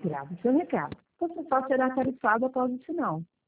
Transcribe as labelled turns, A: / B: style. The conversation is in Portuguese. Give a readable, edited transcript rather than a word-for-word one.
A: Grave o seu recado. Você só será tarifado após o sinal.